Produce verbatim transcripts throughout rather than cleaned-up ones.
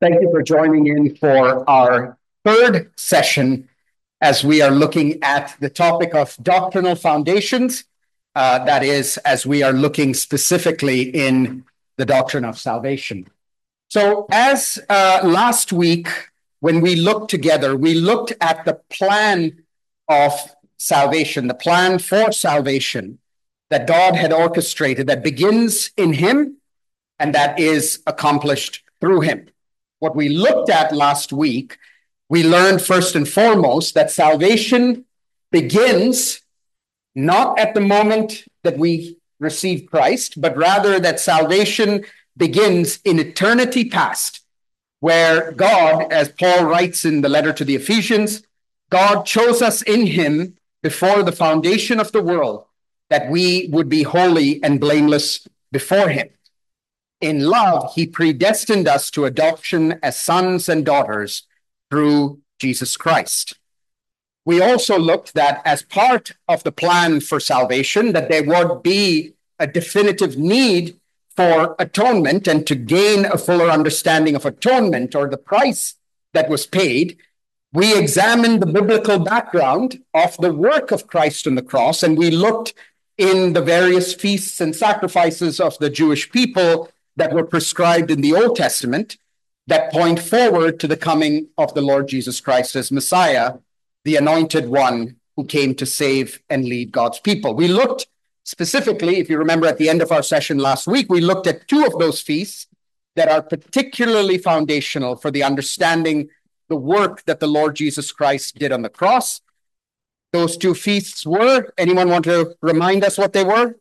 Thank you for joining in for our third session as we are looking at the topic of doctrinal foundations. Uh, that is, as we are looking specifically in the doctrine of salvation. So as uh, last week, when we looked together, we looked at the plan of salvation, the plan for salvation that God had orchestrated that begins in him and that is accomplished through him. What we looked at last week, we learned first and foremost that salvation begins not at the moment that we receive Christ, but rather that salvation begins in eternity past, where God, as Paul writes in the letter to the Ephesians, God chose us in him before the foundation of the world, that we would be holy and blameless before him. In love, he predestined us to adoption as sons and daughters through Jesus Christ. We also looked that as part of the plan for salvation, that there would be a definitive need for atonement, and to gain a fuller understanding of atonement or the price that was paid, we examined the biblical background of the work of Christ on the cross, and we looked in the various feasts and sacrifices of the Jewish people that were prescribed in the Old Testament that point forward to the coming of the Lord Jesus Christ as Messiah, the anointed one who came to save and lead God's people. We looked specifically, if you remember at the end of our session last week, we looked at two of those feasts that are particularly foundational for the understanding the work that the Lord Jesus Christ did on the cross. Those two feasts were, anyone want to remind us what they were?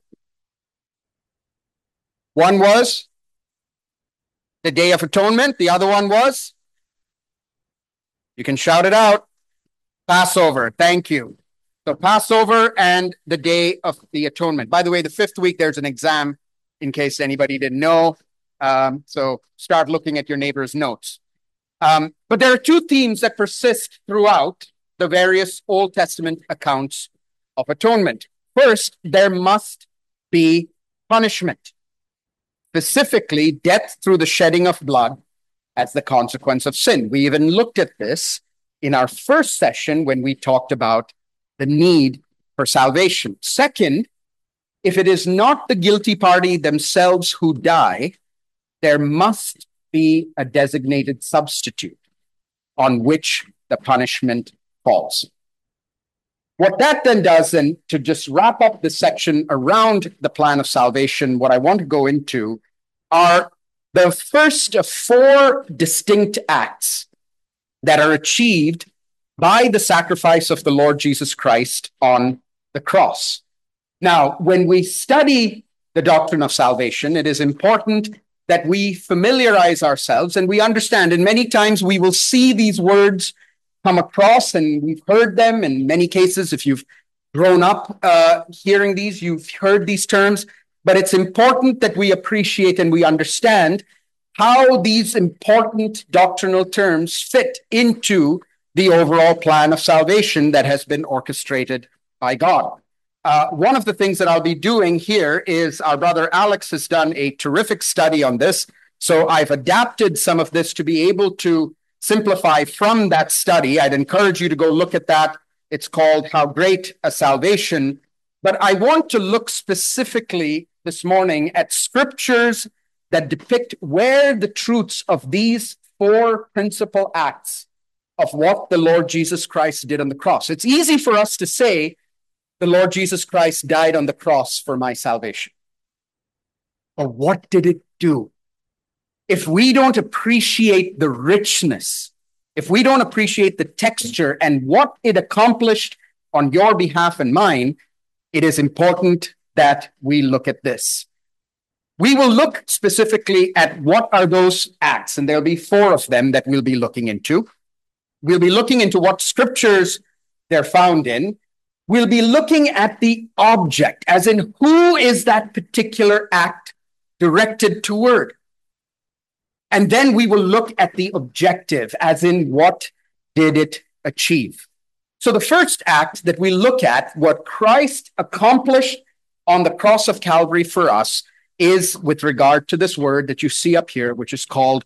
One was the Day of Atonement. The other one was, you can shout it out, Passover. Thank you. So Passover and the Day of the Atonement. By the way, the fifth week, there's an exam in case anybody didn't know. Um, so start looking at your neighbor's notes. Um, but there are two themes that persist throughout the various Old Testament accounts of atonement. First, there must be punishment. Specifically, death through the shedding of blood as the consequence of sin. We even looked at this in our first session when we talked about the need for salvation. Second, if it is not the guilty party themselves who die, there must be a designated substitute on which the punishment falls. What that then does, and to just wrap up the section around the plan of salvation, what I want to go into are the first of four distinct acts that are achieved by the sacrifice of the Lord Jesus Christ on the cross. Now, when we study the doctrine of salvation, it is important that we familiarize ourselves and we understand, and many times we will see these words come across, and we've heard them in many cases. If you've grown up uh, hearing these, you've heard these terms, but it's important that we appreciate and we understand how these important doctrinal terms fit into the overall plan of salvation that has been orchestrated by God. Uh, one of the things that I'll be doing here is our brother Alex has done a terrific study on this, so I've adapted some of this to be able to simplify from that study. I'd encourage you to go look at that. It's called How Great a Salvation. But I want to look specifically this morning at scriptures that depict where the truths of these four principal acts of what the Lord Jesus Christ did on the cross. It's easy for us to say, the Lord Jesus Christ died on the cross for my salvation. But what did it do? If we don't appreciate the richness, if we don't appreciate the texture and what it accomplished on your behalf and mine, it is important that we look at this. We will look specifically at what are those acts, and there'll be four of them that we'll be looking into. We'll be looking into what scriptures they're found in. We'll be looking at the object, as in who is that particular act directed toward. And then we will look at the objective, as in what did it achieve. So the first act that we look at, what Christ accomplished on the cross of Calvary for us, is with regard to this word that you see up here, which is called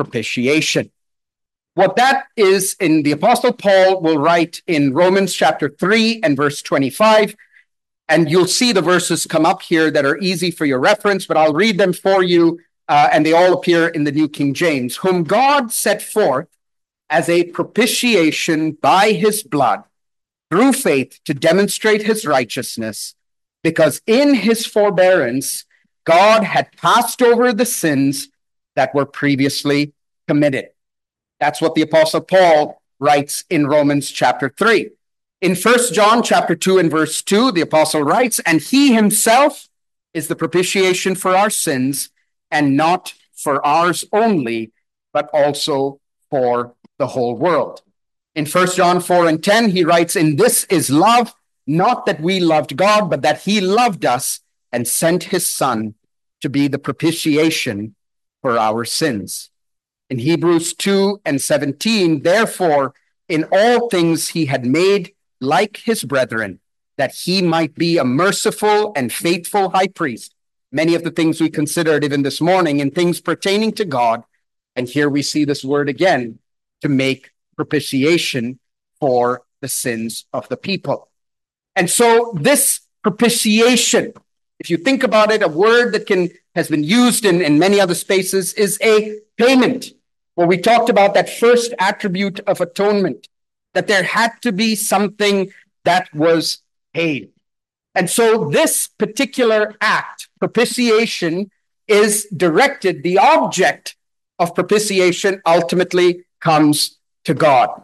propitiation. What that is, in the Apostle Paul will write in Romans chapter three and verse twenty-five, and you'll see the verses come up here that are easy for your reference, but I'll read them for you, uh, and they all appear in the New King James. Whom God set forth as a propitiation by his blood through faith to demonstrate his righteousness, because in his forbearance God had passed over the sins that were previously committed. That's what the Apostle Paul writes in Romans chapter three. In First John chapter two and verse two, the Apostle writes, and he himself is the propitiation for our sins, and not for ours only, but also for the whole world. In First John four and ten, he writes, in this is love, not that we loved God, but that he loved us and sent his Son to be the propitiation for our sins. In Hebrews two and seventeen, therefore, in all things he had made like his brethren, that he might be a merciful and faithful high priest. Many of the things we considered even this morning in things pertaining to God. And here we see this word again, to make propitiation for the sins of the people. And so this propitiation, if you think about it, a word that can has been used in, in many other spaces, is a payment. Well, we talked about that first attribute of atonement, that there had to be something that was paid. And so this particular act, propitiation, is directed, the object of propitiation ultimately comes to God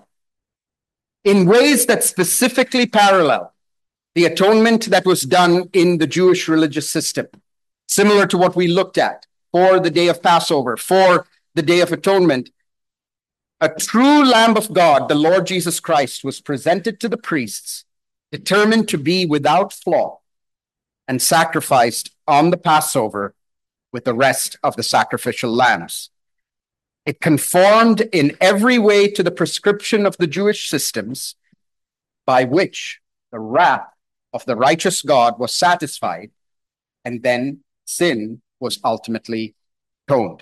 in ways that specifically parallel the atonement that was done in the Jewish religious system, similar to what we looked at for the day of Passover, for the Day of Atonement. A true Lamb of God, the Lord Jesus Christ, was presented to the priests, determined to be without flaw, and sacrificed on the Passover with the rest of the sacrificial lambs. It conformed in every way to the prescription of the Jewish systems, by which the wrath of the righteous God was satisfied, and then sin was ultimately atoned.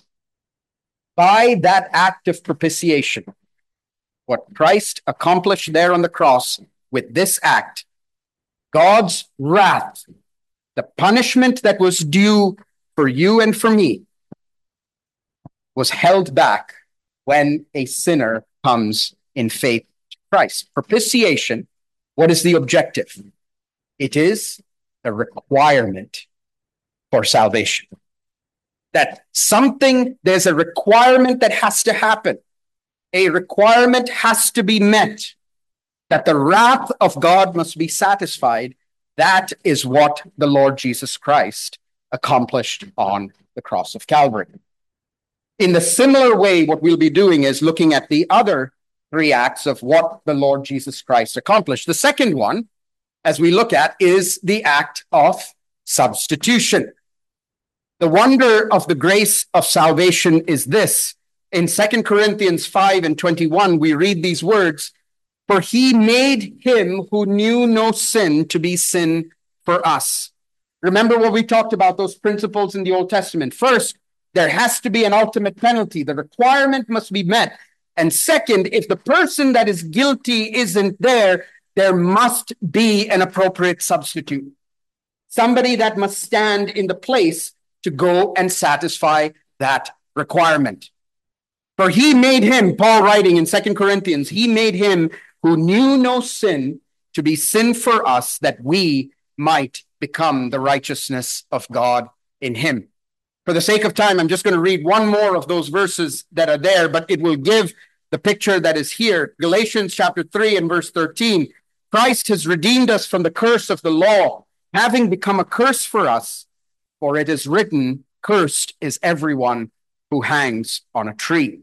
By that act of propitiation, what Christ accomplished there on the cross with this act, God's wrath, the punishment that was due for you and for me, was held back when a sinner comes in faith to Christ. Propitiation, what is the objective? It is a requirement for salvation. That something, there's a requirement that has to happen. A requirement has to be met. That the wrath of God must be satisfied. That is what the Lord Jesus Christ accomplished on the cross of Calvary. In the similar way, what we'll be doing is looking at the other three acts of what the Lord Jesus Christ accomplished. The second one, as we look at, is the act of substitution. The wonder of the grace of salvation is this. In Second Corinthians five and twenty-one, we read these words, for he made him who knew no sin to be sin for us. Remember what we talked about, those principles in the Old Testament. First, there has to be an ultimate penalty. The requirement must be met. And second, if the person that is guilty isn't there, there must be an appropriate substitute. Somebody that must stand in the place to go and satisfy that requirement. For he made him, Paul writing in Second Corinthians, he made him who knew no sin to be sin for us, that we might become the righteousness of God in him. For the sake of time, I'm just going to read one more of those verses that are there, but it will give the picture that is here. Galatians chapter three and verse thirteen. Christ has redeemed us from the curse of the law, having become a curse for us. For it is written, cursed is everyone who hangs on a tree.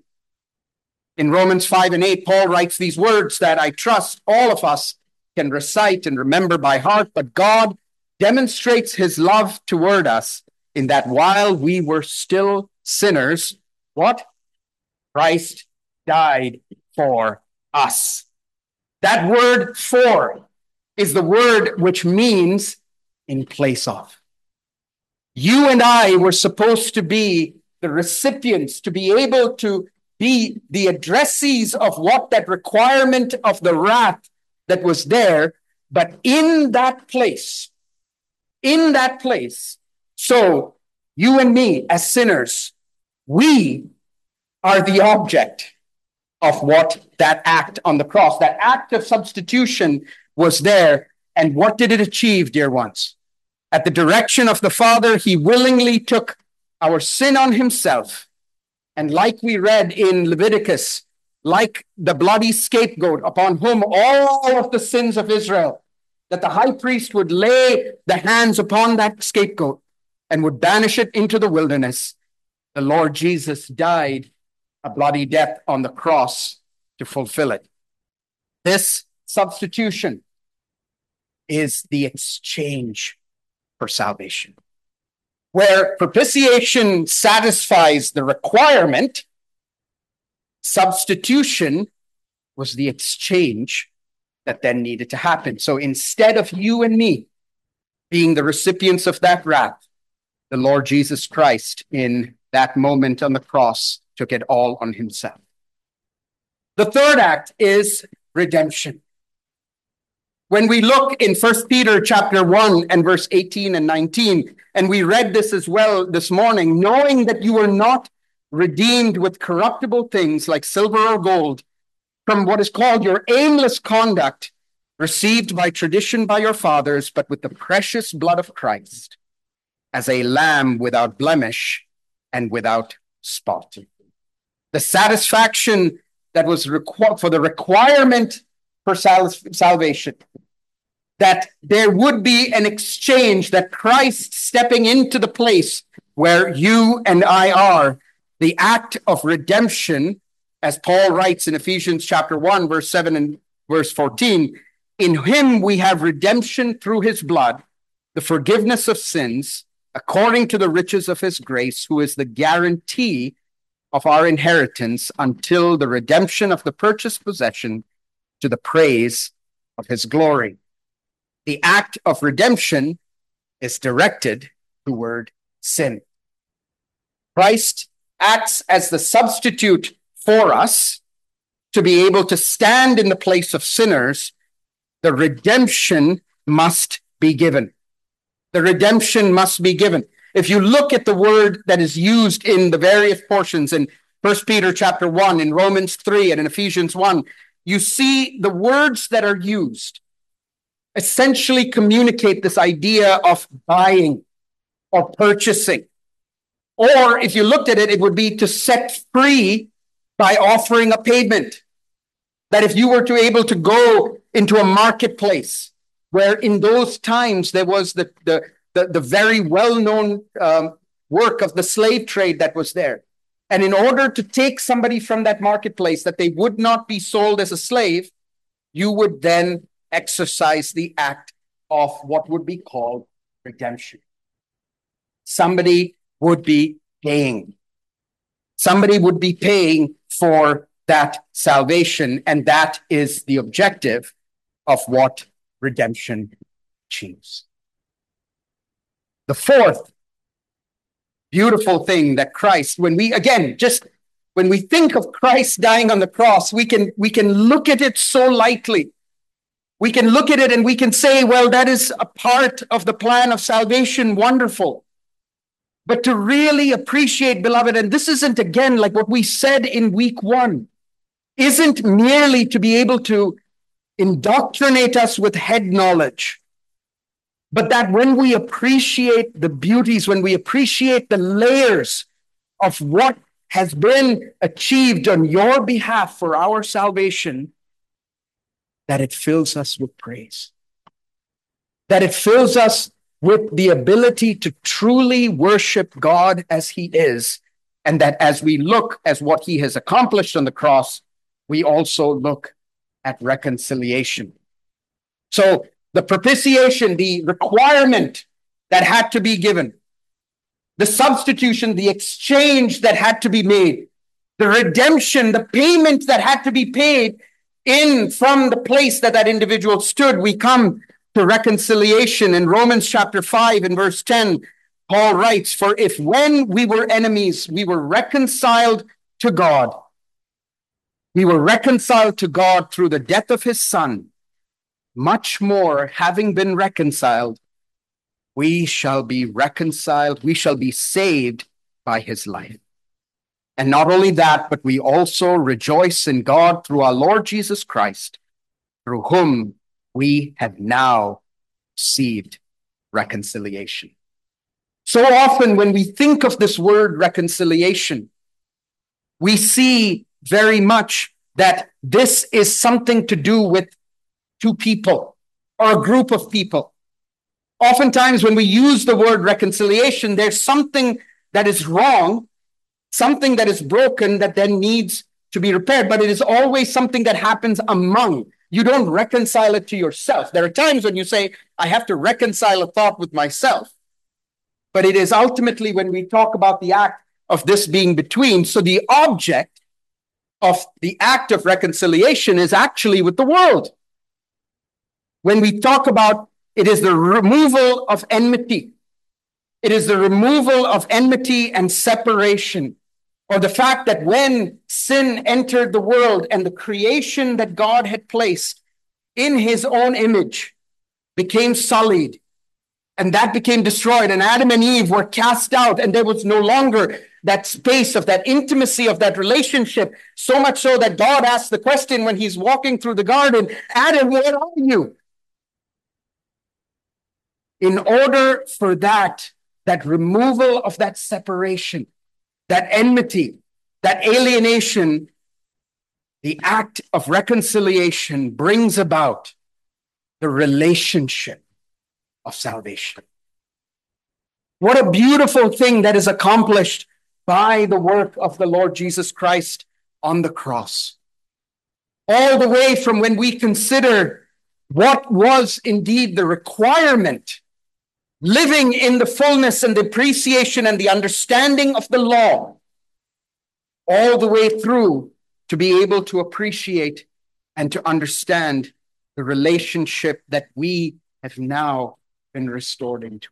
In Romans five and eight, Paul writes these words that I trust all of us can recite and remember by heart, but God demonstrates his love toward us in that while we were still sinners, what? Christ died for us. That word for is the word which means in place of. You and I were supposed to be the recipients, to be able to be the addressees of what that requirement of the wrath that was there, but in that place, in that place. So you and me as sinners, we are the object of what that act on the cross, that act of substitution was there. And what did it achieve, dear ones? At the direction of the Father, he willingly took our sin on himself. And like we read in Leviticus, like the bloody scapegoat upon whom all of the sins of Israel, that the high priest would lay the hands upon that scapegoat and would banish it into the wilderness. The Lord Jesus died a bloody death on the cross to fulfill it. This substitution is the exchange for salvation. Where propitiation satisfies the requirement, substitution was the exchange that then needed to happen. So instead of you and me being the recipients of that wrath, the Lord Jesus Christ, in that moment on the cross, took it all on himself. The third act is redemption. When we look in First Peter chapter one and verse eighteen and nineteen, and we read this as well this morning, knowing that you were not redeemed with corruptible things like silver or gold from what is called your aimless conduct received by tradition by your fathers, but with the precious blood of Christ as a lamb without blemish and without spot. The satisfaction that was required for the requirement for sal- salvation, that there would be an exchange, that Christ stepping into the place where you and I are, the act of redemption, as Paul writes in Ephesians chapter one, verse seven and verse fourteen, in him we have redemption through his blood, the forgiveness of sins, according to the riches of his grace, who is the guarantee of our inheritance until the redemption of the purchased possession, to the praise of his glory. The act of redemption is directed toward sin. Christ acts as the substitute for us to be able to stand in the place of sinners. The redemption must be given. The redemption must be given. If you look at the word that is used in the various portions in First Peter chapter one, in Romans three, and in Ephesians one, you see the words that are used essentially communicate this idea of buying or purchasing. Or if you looked at it, it would be to set free by offering a payment. That if you were to able to go into a marketplace, where in those times there was the, the, the, the very well-known um, work of the slave trade that was there. And in order to take somebody from that marketplace, that they would not be sold as a slave, you would then exercise the act of what would be called redemption. Somebody would be paying. Somebody would be paying for that salvation, and that is the objective of what redemption achieves. The fourth beautiful thing that Christ, when we, again, just when we think of Christ dying on the cross, we can, we can look at it so lightly. We can look at it and we can say, well, that is a part of the plan of salvation, wonderful. But to really appreciate, beloved, and this isn't, again, like what we said in week one, isn't merely to be able to indoctrinate us with head knowledge, but that when we appreciate the beauties, when we appreciate the layers of what has been achieved on your behalf for our salvation, that it fills us with praise, that it fills us with the ability to truly worship God as he is, and that as we look at what he has accomplished on the cross, we also look at reconciliation. So the propitiation, the requirement that had to be given, the substitution, the exchange that had to be made, the redemption, the payment that had to be paid in from the place that that individual stood, we come to reconciliation. In Romans chapter five and verse ten, Paul writes, "For if when we were enemies, we were reconciled to God We were reconciled to God through the death of his Son. Much more, having been reconciled, we shall be reconciled, we shall be saved by his life. And not only that, but we also rejoice in God through our Lord Jesus Christ, through whom we have now received reconciliation. So often when we think of this word reconciliation, we see very much that this is something to do with two people or a group of people. Oftentimes when we use the word reconciliation, there's something that is wrong, something that is broken that then needs to be repaired, but it is always something that happens among. You don't reconcile it to yourself. There are times when you say, I have to reconcile a thought with myself. But it is ultimately when we talk about the act of this being between. So the object of the act of reconciliation is actually with the world. When we talk about it is the removal of enmity. It is the removal of enmity and separation. Or the fact that when sin entered the world and the creation that God had placed in his own image became sullied, and that became destroyed, and Adam and Eve were cast out, and there was no longer that space of that intimacy of that relationship, so much so that God asked the question when he's walking through the garden, Adam, where are you? In order for that, that removal of that separation, that enmity, that alienation, the act of reconciliation brings about the relationship of salvation. What a beautiful thing that is accomplished by the work of the Lord Jesus Christ on the cross. All the way from when we consider what was indeed the requirement, living in the fullness and the appreciation and the understanding of the law, all the way through to be able to appreciate and to understand the relationship that we have now been restored into.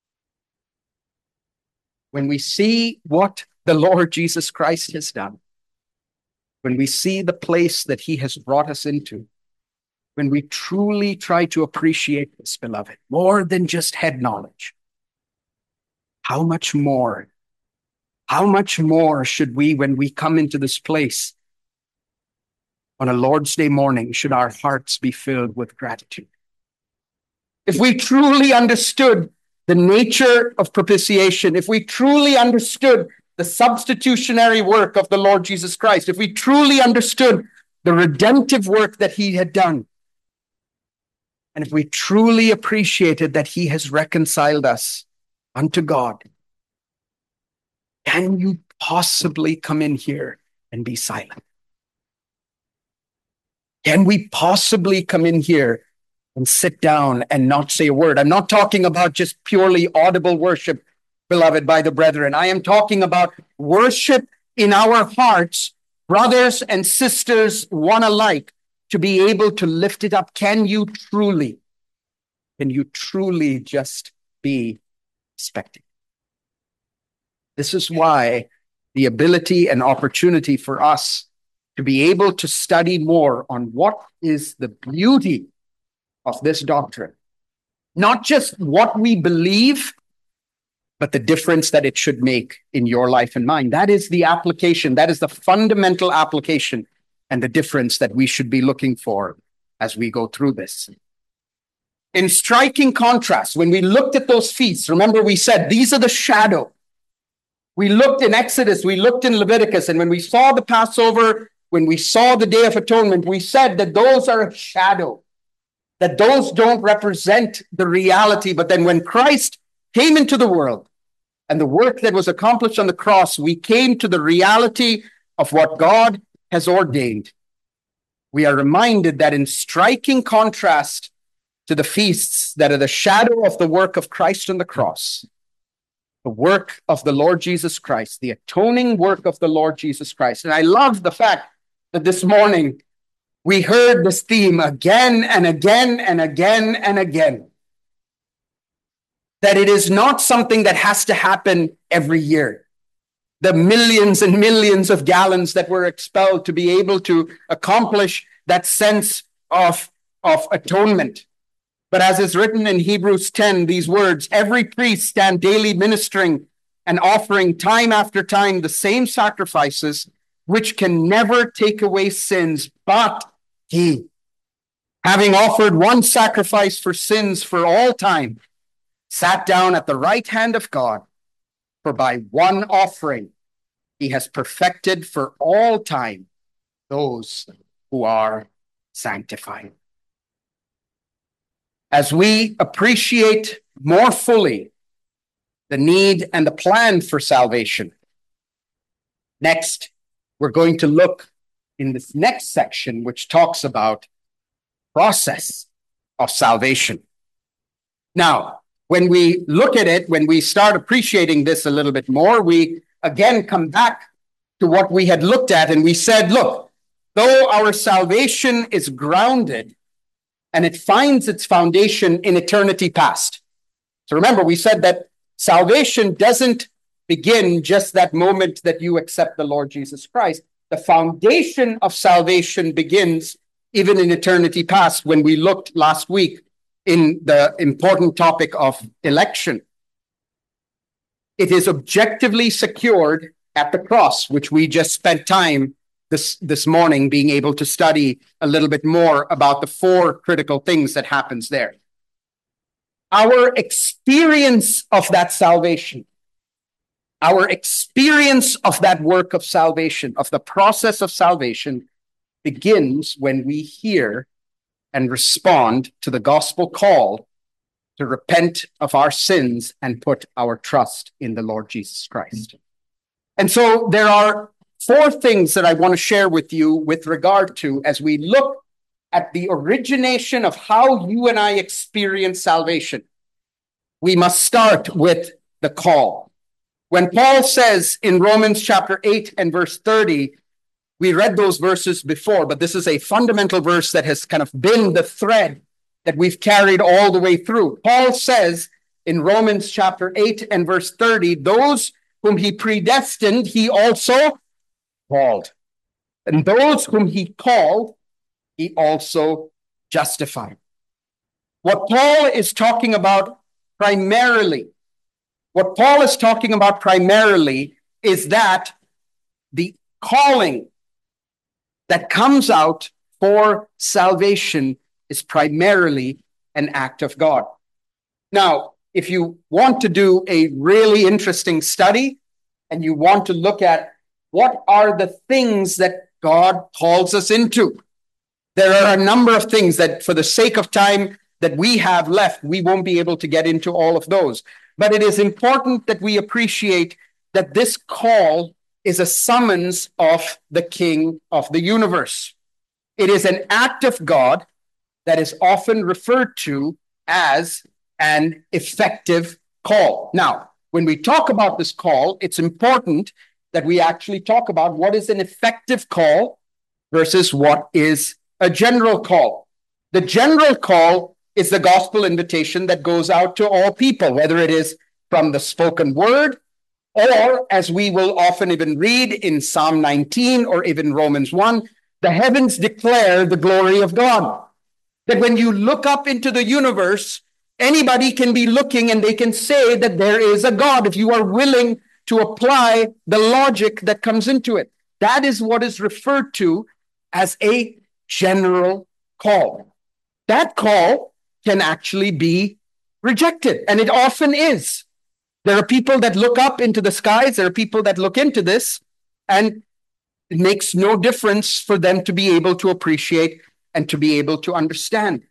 When we see what the Lord Jesus Christ has done, when we see the place that he has brought us into, when we truly try to appreciate this, beloved, more than just head knowledge, how much more, how much more should we, when we come into this place on a Lord's Day morning, should our hearts be filled with gratitude? If we truly understood the nature of propitiation, if we truly understood the substitutionary work of the Lord Jesus Christ, if we truly understood the redemptive work that he had done, and if we truly appreciated that he has reconciled us unto God, can you possibly come in here and be silent? Can we possibly come in here and sit down and not say a word? I'm not talking about just purely audible worship, beloved, by the brethren. I am talking about worship in our hearts, brothers and sisters, one alike, to be able to lift it up. Can you truly, can you truly just be expecting? This is why the ability and opportunity for us to be able to study more on what is the beauty of this doctrine, not just what we believe, but the difference that it should make in your life and mine. That is the application. That is the fundamental application and the difference that we should be looking for as we go through this. In striking contrast, when we looked at those feasts, remember we said these are the shadow. We looked in Exodus, we looked in Leviticus, and when we saw the Passover, when we saw the Day of Atonement, we said that those are a shadow, that those don't represent the reality. But then when Christ came into the world and the work that was accomplished on the cross, we came to the reality of what God has ordained. We are reminded that in striking contrast to the feasts that are the shadow of the work of Christ on the cross, the work of the Lord Jesus Christ, the atoning work of the Lord Jesus Christ. And I love the fact that this morning we heard this theme again and again and again and again. That it is not something that has to happen every year. the millions and millions of gallons that were expelled to be able to accomplish that sense of, of atonement. But as is written in Hebrews ten, these words, every priest stand daily ministering and offering time after time the same sacrifices, which can never take away sins, but he, having offered one sacrifice for sins for all time, sat down at the right hand of God, for by one offering he has perfected for all time those who are sanctified. As we appreciate more fully the need and the plan for salvation, next, we're going to look in this next section, which talks about process of salvation. Now, when we look at it, when we start appreciating this a little bit more, we again come back to what we had looked at, and we said, look, though our salvation is grounded and it finds its foundation in eternity past. So remember, we said that salvation doesn't begin just that moment that you accept the Lord Jesus Christ. The foundation of salvation begins even in eternity past, when we looked last week in the important topic of election. It is objectively secured at the cross, which we just spent time this, this morning being able to study a little bit more about the four critical things that happens there. Our experience of that salvation, our experience of that work of salvation, of the process of salvation, begins when we hear and respond to the gospel call to repent of our sins and put our trust in the Lord Jesus Christ. And so there are four things that I want to share with you with regard to as we look at the origination of how you and I experience salvation. We must start with the call. When Paul says in Romans chapter eight and verse thirty, we read those verses before, but this is a fundamental verse that has kind of been the thread that we've carried all the way through. Paul says in Romans chapter eight and verse thirty, those whom he predestined, he also called. And those whom he called, he also justified. What Paul is talking about primarily, what Paul is talking about primarily is that the calling that comes out for salvation is primarily an act of God. Now, if you want to do a really interesting study and you want to look at what are the things that God calls us into, there are a number of things that for the sake of time that we have left, we won't be able to get into all of those. But it is important that we appreciate that this call is a summons of the King of the universe. It is an act of God that is often referred to as an effective call. Now, when we talk about this call, it's important that we actually talk about what is an effective call versus what is a general call. The general call is the gospel invitation that goes out to all people, whether it is from the spoken word, or, as we will often even read in Psalm nineteen or even Romans one, the heavens declare the glory of God. That when you look up into the universe, anybody can be looking and they can say that there is a God if you are willing to apply the logic that comes into it. That is what is referred to as a general call. That call can actually be rejected, and it often is. There are people that look up into the skies. There are people that look into this, and it makes no difference for them to be able to appreciate and to be able to understand.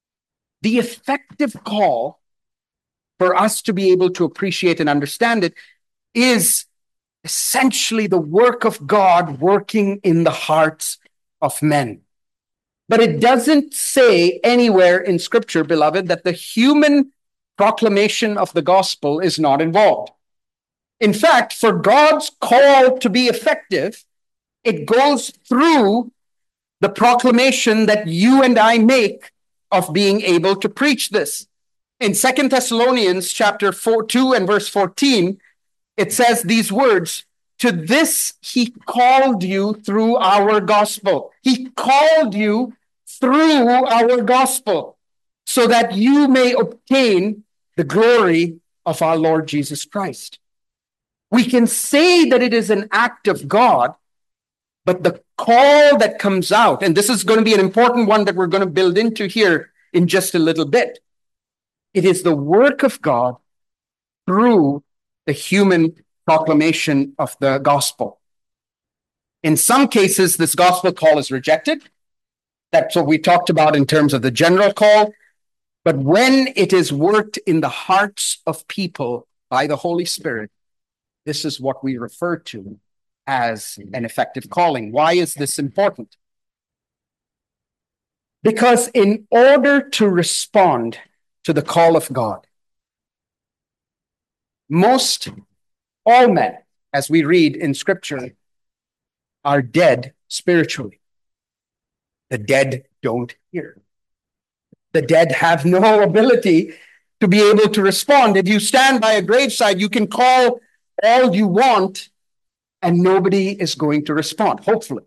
The effective call for us to be able to appreciate and understand it is essentially the work of God working in the hearts of men. But it doesn't say anywhere in Scripture, beloved, that the human proclamation of the gospel is not involved. In fact, for God's call to be effective, it goes through the proclamation that you and I make of being able to preach this. In Second Thessalonians chapter four, two and verse fourteen, it says these words, To this he called you through our gospel. He called you through our gospel so that you may obtain the glory of our Lord Jesus Christ. We can say that it is an act of God, but the call that comes out, and this is going to be an important one that we're going to build into here in just a little bit. It is the work of God through the human proclamation of the gospel. In some cases, this gospel call is rejected. That's what we talked about in terms of the general call. But when it is worked in the hearts of people by the Holy Spirit, this is what we refer to as an effective calling. Why is this important? Because in order to respond to the call of God, most all men, as we read in Scripture, are dead spiritually. The dead don't hear. The dead have no ability to be able to respond. If you stand by a graveside, you can call all you want, and nobody is going to respond, hopefully.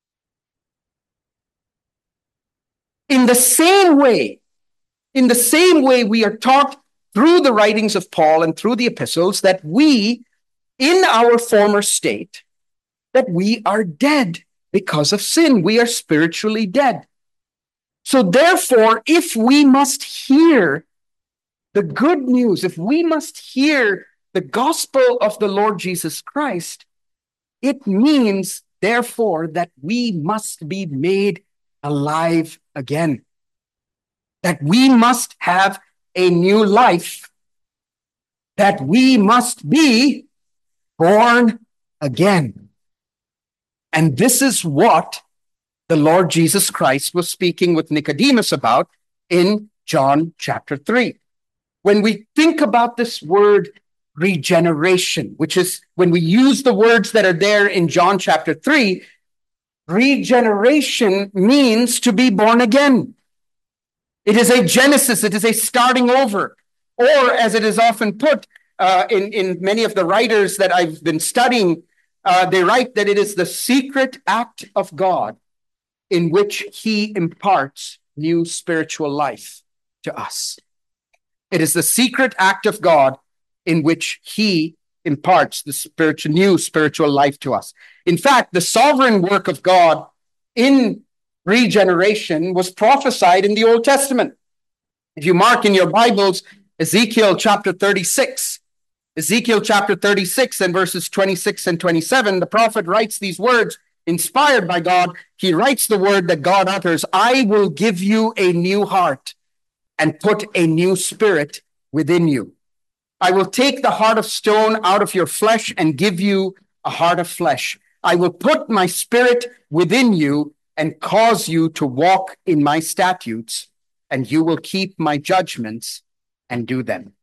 In the same way, in the same way we are taught through the writings of Paul and through the epistles that we, in our former state, that we are dead because of sin. We are spiritually dead. So therefore, if we must hear the good news, if we must hear the gospel of the Lord Jesus Christ, it means, therefore, that we must be made alive again. That we must have a new life. That we must be born again. And this is what the Lord Jesus Christ was speaking with Nicodemus about in John chapter three. When we think about this word regeneration, which is when we use the words that are there in John chapter three, regeneration means to be born again. It is a genesis, it is a starting over. Or as it is often put uh, in, in many of the writers that I've been studying, uh, they write that it is the secret act of God in which he imparts new spiritual life to us. It is the secret act of God in which he imparts the spiritual, new spiritual life to us. In fact, the sovereign work of God in regeneration was prophesied in the Old Testament. If you mark in your Bibles, Ezekiel chapter thirty-six, Ezekiel chapter thirty-six and verses twenty-six and twenty-seven, the prophet writes these words, inspired by God. He writes the word that God utters, I will give you a new heart and put a new spirit within you. I will take the heart of stone out of your flesh and give you a heart of flesh. I will put my spirit within you and cause you to walk in my statutes, and you will keep my judgments and do them.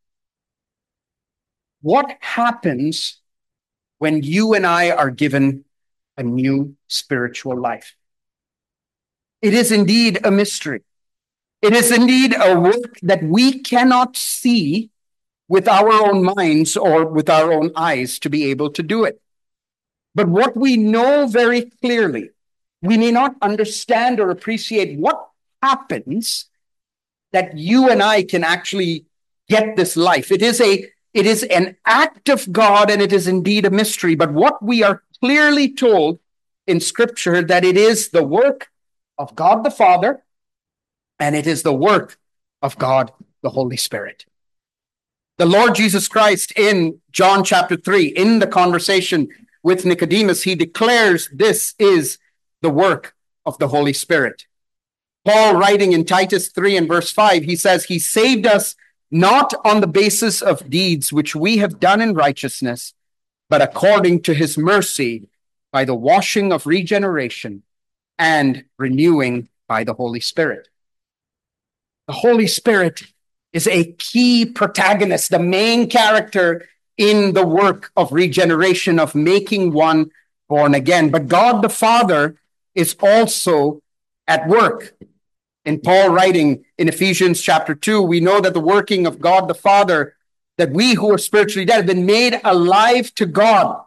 What happens when you and I are given a new spiritual life? It is indeed a mystery. It is indeed a work that we cannot see with our own minds or with our own eyes to be able to do it. But what we know very clearly, we may not understand or appreciate what happens that you and I can actually get this life. It is a, it is an act of God, and it is indeed a mystery. But what we are clearly told in Scripture, that it is the work of God the Father, and it is the work of God the Holy Spirit. The Lord Jesus Christ in John chapter three, in the conversation with Nicodemus, he declares this is the work of the Holy Spirit. Paul, writing in Titus three and verse five, he says, he saved us not on the basis of deeds which we have done in righteousness, but according to his mercy by the washing of regeneration and renewing by the Holy Spirit. The Holy Spirit is a key protagonist, the main character in the work of regeneration, of making one born again. But God the Father is also at work. In Paul writing in Ephesians chapter two, we know that the working of God the Father, that we who are spiritually dead have been made alive to God.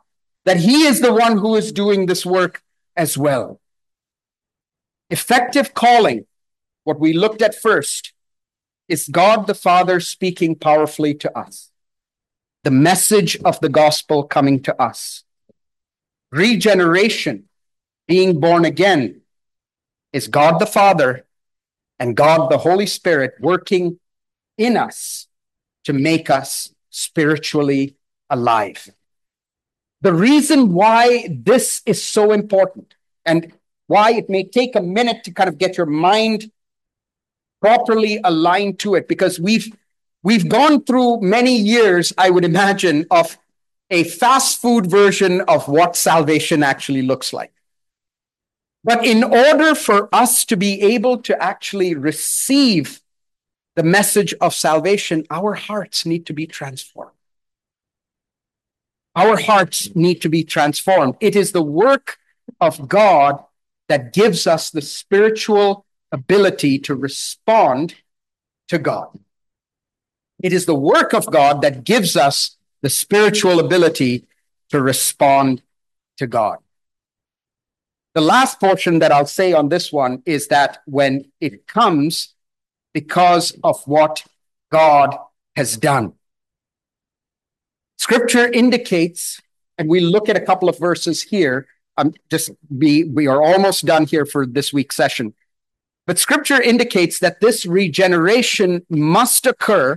that he is the one who is doing this work as well. Effective calling, what we looked at first, is God the Father speaking powerfully to us. The message of the gospel coming to us. Regeneration, being born again, is God the Father and God the Holy Spirit working in us to make us spiritually alive. The reason why this is so important and why it may take a minute to kind of get your mind properly aligned to it, because we've we've gone through many years, I would imagine, of a fast food version of what salvation actually looks like. But in order for us to be able to actually receive the message of salvation, our hearts need to be transformed. Our hearts need to be transformed. It is the work of God that gives us the spiritual ability to respond to God. It is the work of God that gives us the spiritual ability to respond to God. The last portion that I'll say on this one is that when it comes because of what God has done. Scripture indicates, and we look at a couple of verses here, um, just be, we are almost done here for this week's session. But Scripture indicates that this regeneration must occur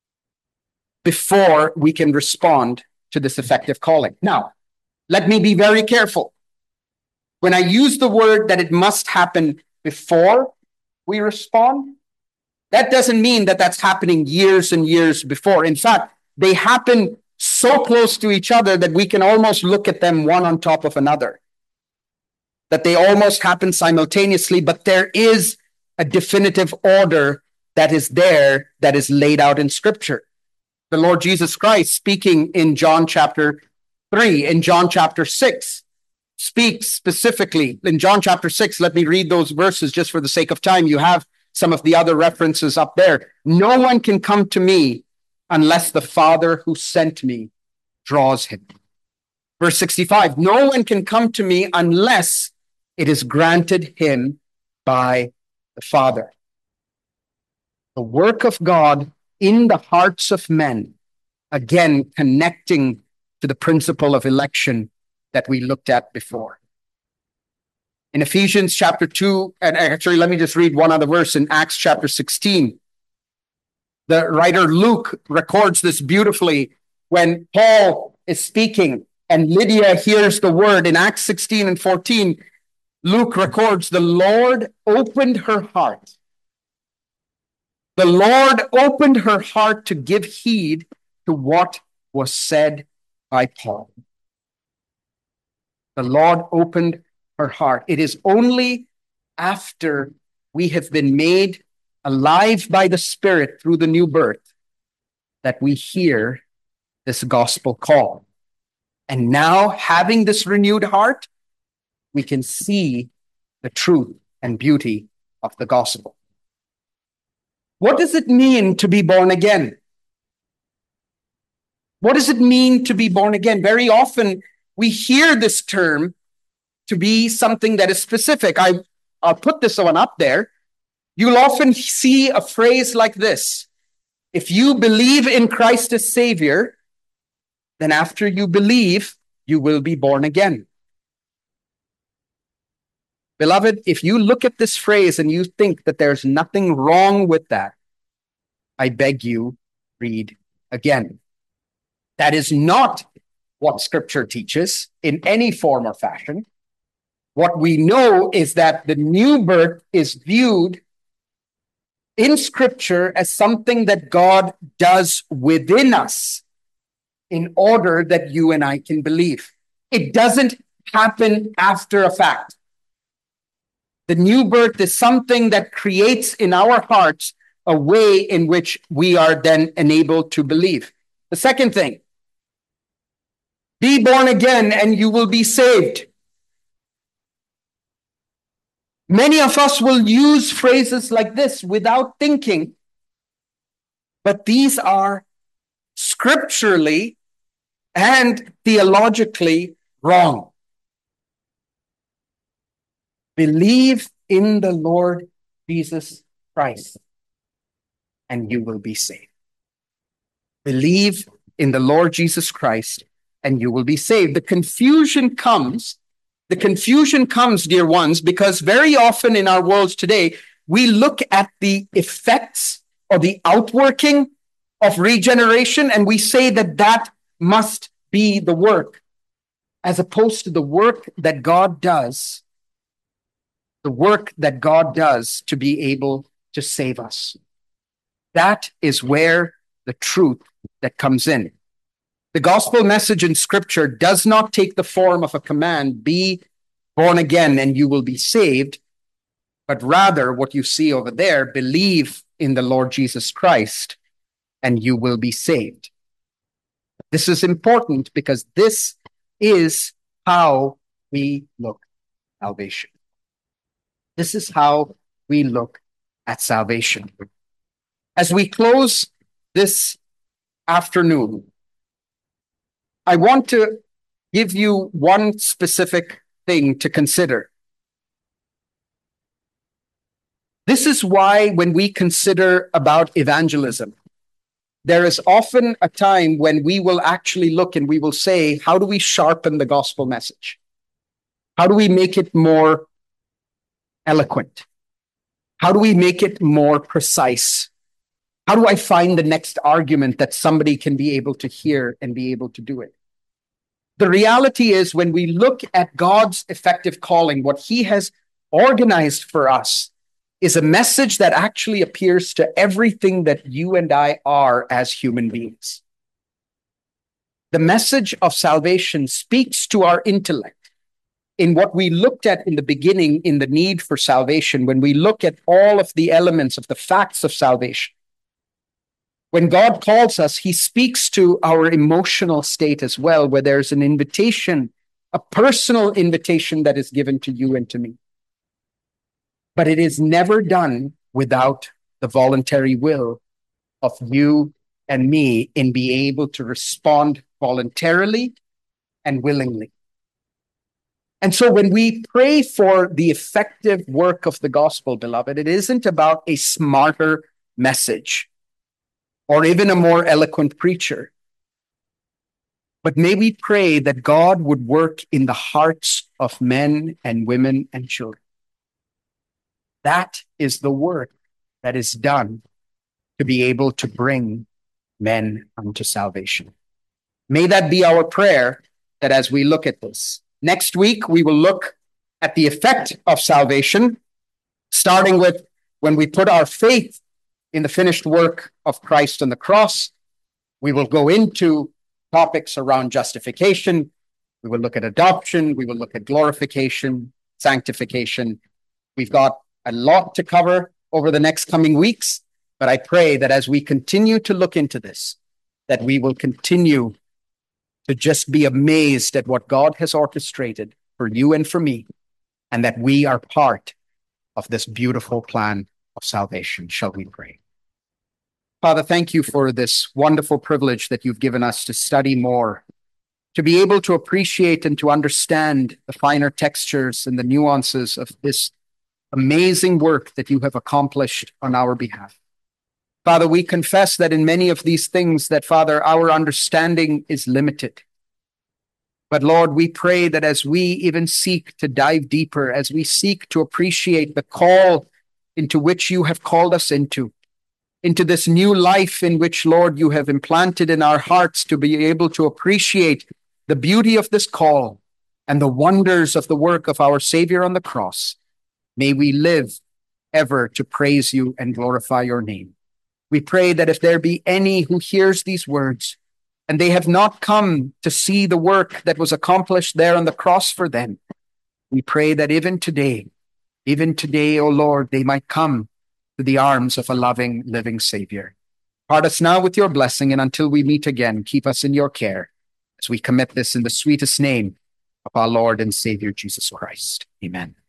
before we can respond to this effective calling. Now, let me be very careful. When I use the word that it must happen before we respond, that doesn't mean that that's happening years and years before. In fact, they happen so close to each other that we can almost look at them one on top of another. That they almost happen simultaneously, but there is a definitive order that is there, that is laid out in Scripture. The Lord Jesus Christ, speaking in John chapter three, in John chapter six, speaks specifically. In John chapter six, let me read those verses just for the sake of time. You have some of the other references up there. No one can come to me unless the Father who sent me draws him. Verse sixty-five, no one can come to me unless it is granted him by the Father. The work of God in the hearts of men, again, connecting to the principle of election that we looked at before. In Ephesians chapter two, and actually, let me just read one other verse in Acts chapter sixteen. The writer Luke records this beautifully when Paul is speaking and Lydia hears the word in Acts sixteen and fourteen. Luke records, the Lord opened her heart. The Lord opened her heart to give heed to what was said by Paul. The Lord opened her heart. It is only after we have been made alive by the Spirit through the new birth that we hear this gospel call. And now, having this renewed heart, we can see the truth and beauty of the gospel. What does it mean to be born again? What does it mean to be born again? Very often we hear this term to be something that is specific. I, I'll put this one up there. You'll often see a phrase like this. If you believe in Christ as Savior, then after you believe, you will be born again. Beloved, if you look at this phrase and you think that there's nothing wrong with that, I beg you, read again. That is not what Scripture teaches in any form or fashion. What we know is that the new birth is viewed in Scripture as something that God does within us in order that you and I can believe. It doesn't happen after a fact. The new birth is something that creates in our hearts a way in which we are then enabled to believe. The second thing, be born again and you will be saved. Many of us will use phrases like this without thinking, but these are scripturally and theologically Wrong. Believe in the Lord Jesus Christ, and you will be saved. Believe in the Lord Jesus Christ, and you will be saved. The confusion comes, the confusion comes, dear ones, because very often in our worlds today, we look at the effects or the outworking of regeneration, and we say that that must be the work, as opposed to the work that God does, the work that God does to be able to save us. That is where the truth that comes in. The gospel message in Scripture does not take the form of a command, be born again and you will be saved, but rather what you see over there, believe in the Lord Jesus Christ and you will be saved. This is important because this is how we look at salvation. This is how we look at salvation. As we close this afternoon, I want to give you one specific thing to consider. This is why when we consider about evangelism, there is often a time when we will actually look and we will say, how do we sharpen the gospel message? How do we make it more eloquent? How do we make it more precise? How do I find the next argument that somebody can be able to hear and be able to do it? The reality is when we look at God's effective calling, what he has organized for us is a message that actually appears to everything that you and I are as human beings. The message of salvation speaks to our intellect. In what we looked at in the beginning, in the need for salvation, when we look at all of the elements of the facts of salvation, when God calls us, he speaks to our emotional state as well, where there's an invitation, a personal invitation that is given to you and to me. But it is never done without the voluntary will of you and me in being able to respond voluntarily and willingly. And so when we pray for the effective work of the gospel, beloved, it isn't about a smarter message or even a more eloquent preacher. But may we pray that God would work in the hearts of men and women and children. That is the work that is done to be able to bring men unto salvation. May that be our prayer, that as we look at this. Next week, we will look at the effect of salvation, starting with when we put our faith in the finished work of Christ on the cross. We will go into topics around justification. We will look at adoption. We will look at glorification, sanctification. We've got a lot to cover over the next coming weeks, but I pray that as we continue to look into this, that we will continue to just be amazed at what God has orchestrated for you and for me, and that we are part of this beautiful plan of salvation. Shall we pray? Father, thank you for this wonderful privilege that you've given us to study more, to be able to appreciate and to understand the finer textures and the nuances of this amazing work that you have accomplished on our behalf. Father, we confess that in many of these things that, Father, our understanding is limited. But Lord, we pray that as we even seek to dive deeper, as we seek to appreciate the call into which you have called us into, into this new life in which, Lord, you have implanted in our hearts to be able to appreciate the beauty of this call and the wonders of the work of our Savior on the cross. May we live ever to praise you and glorify your name. We pray that if there be any who hears these words and they have not come to see the work that was accomplished there on the cross for them, we pray that even today, even today, O Lord, they might come to the arms of a loving, living Savior. Part us now with your blessing, and until we meet again, keep us in your care as we commit this in the sweetest name of our Lord and Savior, Jesus Christ. Amen.